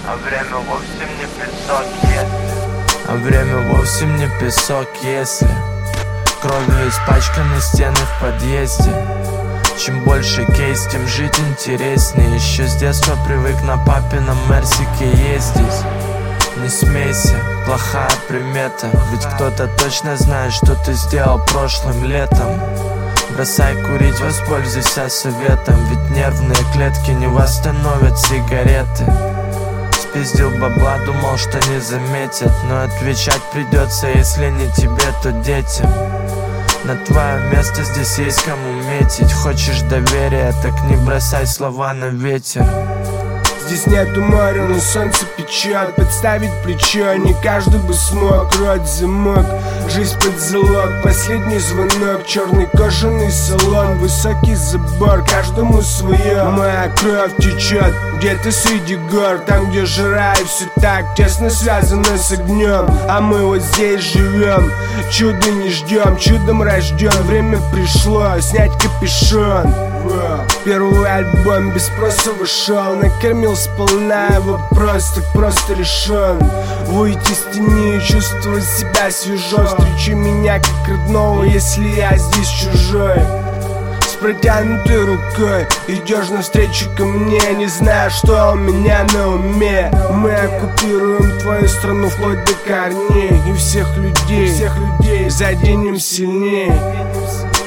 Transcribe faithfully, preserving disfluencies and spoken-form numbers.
А время вовсе не песок, если А время вовсе не песок, если кровью испачканы стены в подъезде. Чем больше кейс, тем жить интереснее. Еще с детства привык на папином мерсике ездить. Не смейся, плохая примета, ведь кто-то точно знает, что ты сделал прошлым летом. Бросай курить, воспользуйся советом, ведь нервные клетки не восстановят сигареты. Спиздил бабла, думал, что не заметят, но отвечать придется, если не тебе, то детям. На твое место здесь есть кому метить. Хочешь доверия, так не бросай слова на ветер. Здесь нету моря, но солнце печет. Подставить плечо, не каждый бы смог. Рот замок, жизнь под залог. Последний звонок, черный кожаный салон. Высокий забор, каждому свое. Моя кровь течет где-то среди гор. Там, где жара и все так тесно связано с огнем. А мы вот здесь живем, чудо не ждем, чудом рожден. Время пришло снять капюшон. Первый альбом без спроса вышел, накормил сполна, вопрос так просто решен. Выйти из тени и чувствовать себя свежо. Встречи меня как родного, если я здесь чужой. С протянутой рукой идешь навстречу ко мне, не зная, что у меня на уме. Мы оккупируем твою страну вплоть до корней, и всех людей, всех людей заденем сильнее.